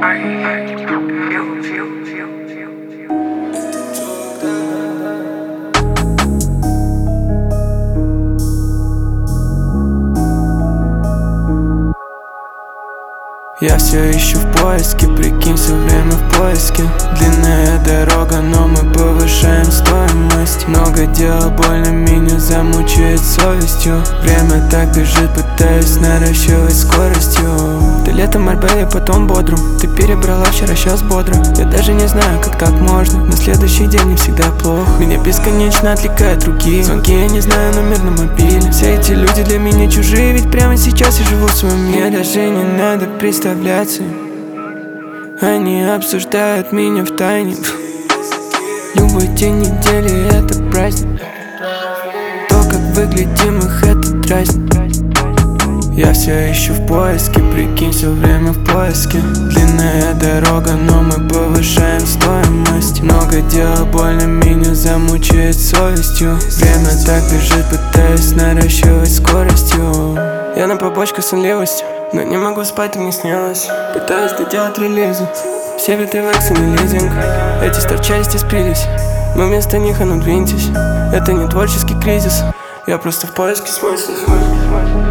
Я все ищу в поиске, прикинь, все время в поиске. Длинная дорога, но мы повышаем стоимость. Много дел, больно меня замучает совестью. Время так бежит, пытаюсь наращивать скоростью. Ты летом Марбелли, потом Бодрум. Ты перебрала вчера, сейчас бодро. Я даже не знаю, как так можно. На следующий день не всегда плохо. Меня бесконечно отвлекают другие звонки, я не знаю номер на мобиле. Все эти люди для меня чужие, ведь прямо сейчас я живу в своем мире. Мне даже не надо представляться. Они обсуждают меня в тайне. Любой день недели это праздник. То, как выглядим их, это дразнит. Я все ищу в поиске, прикинь, все время в поиске. Длинная дорога, но мы повышаем стоимость. Много дел, больно меня замучает совестью. Время так бежит, пытаюсь наращивать скоростью. Я на побочках сонливости, но не могу спать, так не снилось. Пытаюсь доделать релизы, все биты в экс и не лизинг. Эти старчасти спились, мы вместо них, а ну двиньтесь. Это не творческий кризис, я просто в поиске смысла.